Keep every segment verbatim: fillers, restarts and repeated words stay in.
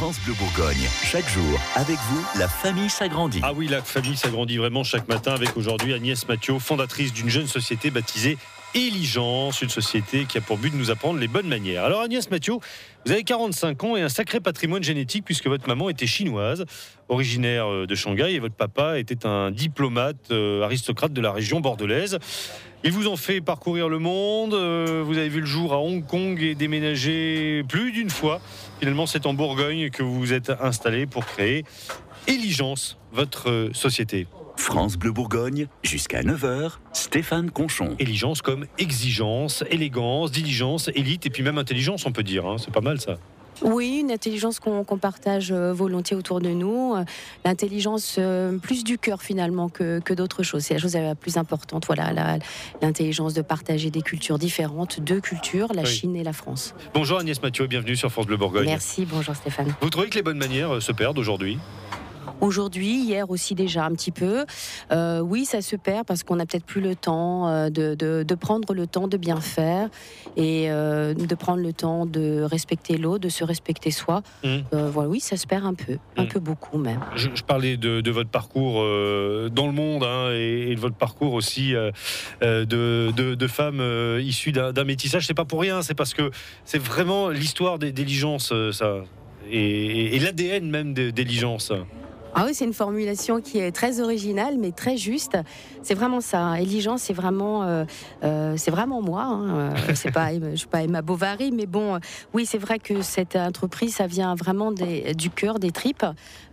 France Bleu Bourgogne. Chaque jour, avec vous, la famille s'agrandit. Ah oui, la famille s'agrandit vraiment chaque matin avec aujourd'hui Agnès Mathiot, fondatrice d'une jeune société baptisée Eligence, une société qui a pour but de nous apprendre les bonnes manières. Alors Agnès Mathiot, vous avez quarante-cinq ans et un sacré patrimoine génétique puisque votre maman était chinoise, originaire de Shanghai, et votre papa était un diplomate euh, aristocrate de la région bordelaise. Il vous ont fait parcourir le monde, euh, vous avez vu le jour à Hong Kong et déménager plus d'une fois. Finalement, c'est en Bourgogne que vous vous êtes installé pour créer Eligence, votre euh, société. France Bleu Bourgogne, jusqu'à neuf heures, Stéphane Conchon. Eligence comme exigence, élégance, diligence, élite et puis même intelligence, on peut dire. Hein. C'est pas mal ça. Oui, une intelligence qu'on, qu'on partage volontiers autour de nous. L'intelligence euh, plus du cœur finalement que, que d'autres choses. C'est la chose la plus importante. Voilà, la, l'intelligence de partager des cultures différentes, deux cultures, la oui. Chine et la France. Bonjour Agnès Mathiot et bienvenue sur France Bleu Bourgogne. Merci, bonjour Stéphane. Vous trouvez que les bonnes manières se perdent aujourd'hui ? Aujourd'hui, hier aussi déjà un petit peu. Euh, oui, ça se perd parce qu'on n'a peut-être plus le temps euh, de, de, de prendre le temps de bien faire et euh, de prendre le temps de respecter l'autre, de se respecter soi. Mmh. Euh, voilà, oui, ça se perd un peu, un mmh. peu beaucoup même. Je, je parlais de, de votre parcours euh, dans le monde hein, et, et de votre parcours aussi euh, de, de, de femmes euh, issues d'un, d'un métissage. C'est pas pour rien, c'est parce que c'est vraiment l'histoire d'Eligence, ça, et, et l'A D N même d'Eligence. Ah oui, c'est une formulation qui est très originale, mais très juste. C'est vraiment ça. Eligence, c'est vraiment, euh, euh, c'est vraiment moi. Hein. C'est pas, je suis pas Emma Bovary, mais bon, oui, c'est vrai que cette entreprise, ça vient vraiment des, du cœur, des tripes.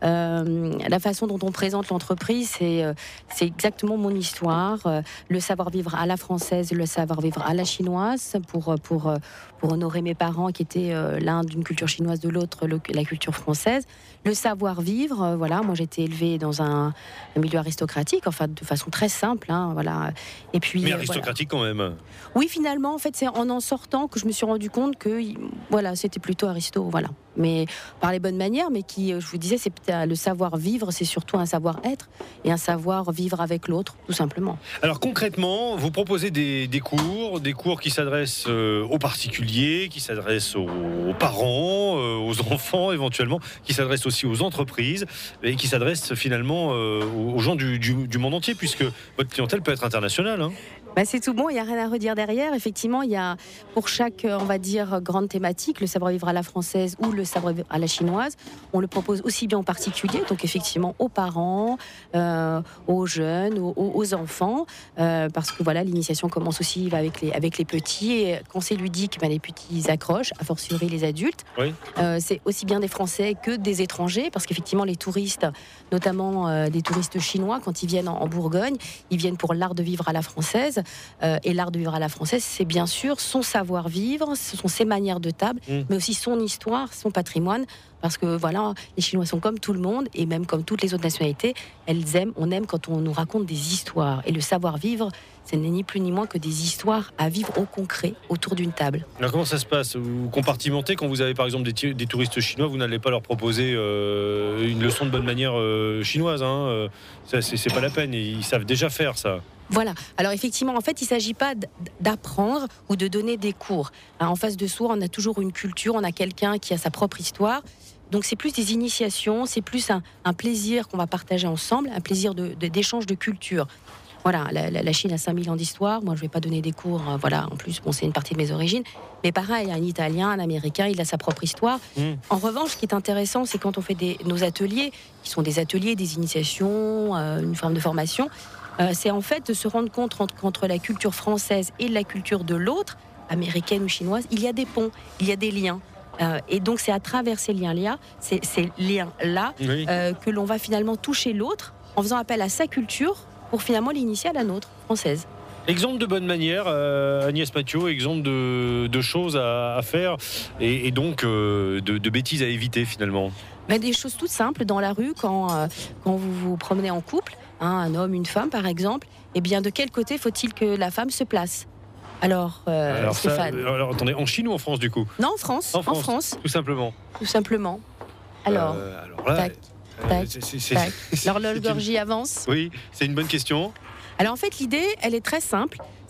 Euh, la façon dont on présente l'entreprise, c'est, c'est exactement mon histoire. Le savoir-vivre à la française, le savoir-vivre à la chinoise, pour pour pour honorer mes parents qui étaient l'un d'une culture chinoise, de l'autre la culture française. Le savoir-vivre, voilà. Moi, j'ai été élevée dans un, un milieu aristocratique, enfin de façon très simple, hein, voilà. Et puis, mais aristocratique voilà. quand même. Oui, finalement, en fait, c'est en en sortant que je me suis rendu compte que, voilà, c'était plutôt aristo, voilà. Mais par les bonnes manières, mais qui, je vous disais, c'est le savoir-vivre, c'est surtout un savoir-être et un savoir-vivre avec l'autre, tout simplement. Alors concrètement, vous proposez des, des cours, des cours qui s'adressent euh, aux particuliers, qui s'adressent aux, aux parents, euh, aux enfants éventuellement, qui s'adressent aussi aux entreprises et qui s'adressent finalement euh, aux gens du, du, du monde entier, puisque votre clientèle peut être internationale. Hein. Bah c'est tout bon, il n'y a rien à redire derrière. Effectivement, il y a pour chaque, on va dire, grande thématique, le savoir-vivre à la française ou le savoir-vivre à la chinoise, on le propose aussi bien aux particuliers, donc effectivement aux parents, euh, aux jeunes, aux, aux enfants, euh, parce que voilà, l'initiation commence aussi avec les, avec les petits, et quand c'est ludique, bah, les petits accrochent, a fortiori les adultes. Oui. Euh, c'est aussi bien des Français que des étrangers, parce qu'effectivement les touristes, notamment euh, des touristes chinois, quand ils viennent en, en Bourgogne, ils viennent pour l'art de vivre à la française. Euh, et l'art de vivre à la française, c'est bien sûr son savoir-vivre, ce sont ses manières de table, mmh. mais aussi son histoire, son patrimoine, parce que voilà, les Chinois sont comme tout le monde, et même comme toutes les autres nationalités, elles aiment, on aime quand on nous raconte des histoires. Et le savoir-vivre, ce n'est ni plus ni moins que des histoires à vivre au concret, autour d'une table. Alors comment ça se passe ? Vous compartimentez quand vous avez par exemple des, t- des touristes chinois, vous n'allez pas leur proposer euh, une leçon de bonne manière euh, chinoise, hein, euh, ça, c'est, c'est pas la peine, ils savent déjà faire ça. Voilà. Alors effectivement, en fait, il ne s'agit pas d'apprendre ou de donner des cours. En face de soi, on a toujours une culture, on a quelqu'un qui a sa propre histoire. Donc c'est plus des initiations, c'est plus un, un plaisir qu'on va partager ensemble, un plaisir de, de, d'échange de culture. Voilà, la, la, la Chine a cinq mille ans d'histoire. Moi, je ne vais pas donner des cours. Euh, voilà, en plus, bon, c'est une partie de mes origines. Mais pareil, un Italien, un Américain, il a sa propre histoire. Mmh. En revanche, ce qui est intéressant, c'est quand on fait des, nos ateliers, qui sont des ateliers, des initiations, euh, une forme de formation, euh, c'est en fait de se rendre compte entre, qu'entre la culture française et la culture de l'autre, américaine ou chinoise, il y a des ponts, il y a des liens. Euh, et donc, c'est à travers ces liens-là, ces, ces liens-là, oui. euh, que l'on va finalement toucher l'autre en faisant appel à sa culture pour finalement l'initier à la nôtre, française. Exemple de bonne manière, euh, Agnès Mathiot, exemple de, de choses à, à faire et, et donc euh, de, de bêtises à éviter finalement. Ben, des choses toutes simples dans la rue, quand, euh, quand vous vous promenez en couple, hein, un homme, une femme par exemple, eh bien de quel côté faut-il que la femme se place ? Alors, euh, alors, Stéphane. Ça, alors attendez, en Chine ou en France du coup ? Non, en France. En France, en France. Tout simplement. Tout simplement. Alors, euh, alors là, tac, tac, c'est, c'est, c'est, tac. L'horloge gorgie avance. Oui, c'est une bonne question. Alors en fait, l'idée, elle est très simple.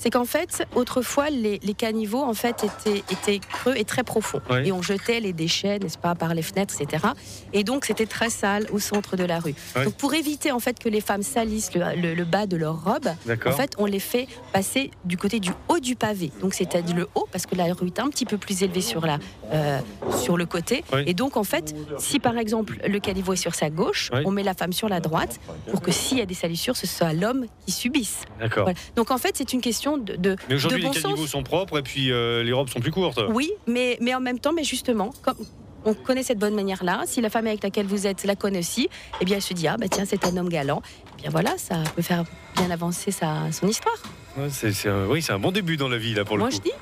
C'est qu'en fait, autrefois, les, les caniveaux en fait étaient, étaient creux et très profonds, Ouais. et on jetait les déchets, n'est-ce pas, par les fenêtres, et cetera. Et donc c'était très sale au centre de la rue. Ouais. Donc pour éviter en fait que les femmes salissent le, le- le bas de leur robe, en D'accord. fait, on les fait passer du côté du haut du pavé. Donc c'est-à-dire le haut, parce que la rue est un petit peu plus élevée sur la, euh, sur le côté. Oui. Et donc en fait, si par exemple le caniveau est sur sa gauche, Oui. on met la femme sur la droite pour que s'il y a des salissures, ce soit l'homme qui subisse. D'accord. Voilà. Donc en fait, c'est une question de, de, Mais aujourd'hui, de bon les caniveaux sens. sont propres et puis euh, les robes sont plus courtes. Oui, mais, mais en même temps, mais justement, comme on connaît cette bonne manière-là, si la femme avec laquelle vous êtes la connaît aussi, eh bien elle se dit, ah bah tiens, c'est un homme galant. Eh bien voilà, ça peut faire bien avancer sa, son histoire. Ouais, c'est, c'est un, oui, c'est un bon début dans la vie, là, pour le Moi coup. je dis.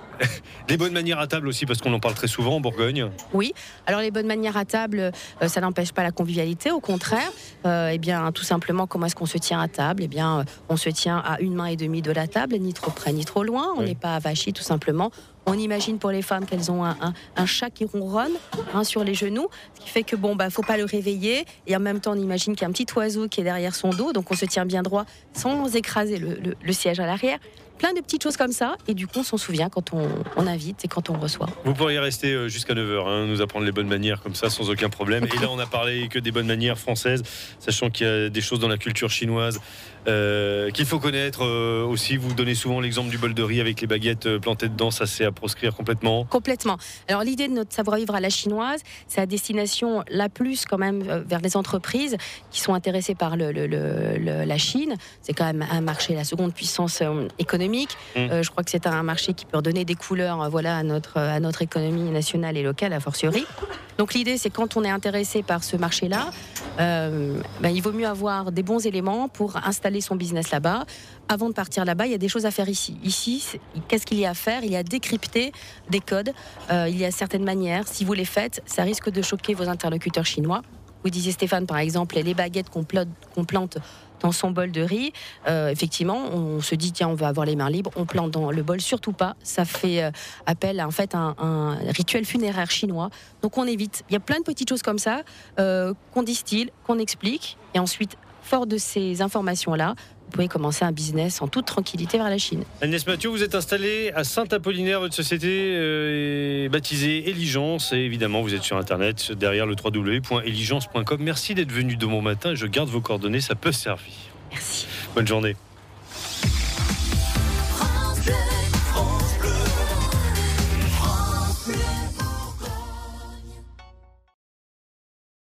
Des bonnes manières à table aussi, parce qu'on en parle très souvent en Bourgogne. Oui, alors les bonnes manières à table, euh, ça n'empêche pas la convivialité, au contraire. Euh, eh bien, tout simplement, comment est-ce qu'on se tient à table ? Eh bien, euh, on se tient à une main et demie de la table, ni trop près ni trop loin. On Oui. n'est pas avachi, tout simplement. On imagine pour les femmes qu'elles ont un, un, un chat qui ronronne hein, sur les genoux, ce qui fait que bon, bah, faut pas le réveiller. Et en même temps, on imagine qu'il y a un petit oiseau qui est derrière son dos, donc on se tient bien droit sans écraser le, le, le siège à l'arrière. Plein de petites choses comme ça, et du coup on s'en souvient quand on, on invite et quand on reçoit. Vous pourriez rester euh, jusqu'à neuf heures, hein, nous apprendre les bonnes manières comme ça, sans aucun problème. Et là, on a parlé que des bonnes manières françaises, sachant qu'il y a des choses dans la culture chinoise euh, qu'il faut connaître euh, aussi. Vous donnez souvent l'exemple du bol de riz avec les baguettes euh, plantées dedans, ça c'est à proscrire complètement. Complètement. Alors l'idée de notre savoir-vivre à la chinoise, c'est à destination la plus quand même euh, vers les entreprises qui sont intéressées par le, le- le- le- la Chine. C'est quand même un marché, la seconde puissance euh, économique. Mmh. Euh, je crois que c'est un marché qui peut redonner des couleurs euh, voilà, à, notre, à notre économie nationale et locale, a fortiori. Donc l'idée, c'est quand on est intéressé par ce marché-là, euh, ben, il vaut mieux avoir des bons éléments pour installer son business là-bas. Avant de partir là-bas, il y a des choses à faire ici. Ici, c'est- qu'est-ce qu'il y a à faire ? Il y a à décrypter des codes. Euh, il y a certaines manières. Si vous les faites, ça risque de choquer vos interlocuteurs chinois. Vous disiez, Stéphane, par exemple, les baguettes qu'on plante, qu'on plante dans son bol de riz. Euh, effectivement, on se dit, tiens, on va avoir les mains libres. On plante dans le bol, surtout pas. Ça fait euh, appel à en fait, un, un rituel funéraire chinois. Donc on évite. Il y a plein de petites choses comme ça euh, qu'on distille, qu'on explique. Et ensuite, fort de ces informations-là, vous pouvez commencer un business en toute tranquillité vers la Chine. Agnès Mathieu, vous êtes installée à Saint-Apollinaire, votre société euh, est baptisée Eligence. Et évidemment, vous êtes sur Internet, derrière le w w w point eligence point com. Merci d'être venu de bon matin. Je garde vos coordonnées, ça peut servir. Merci. Bonne journée.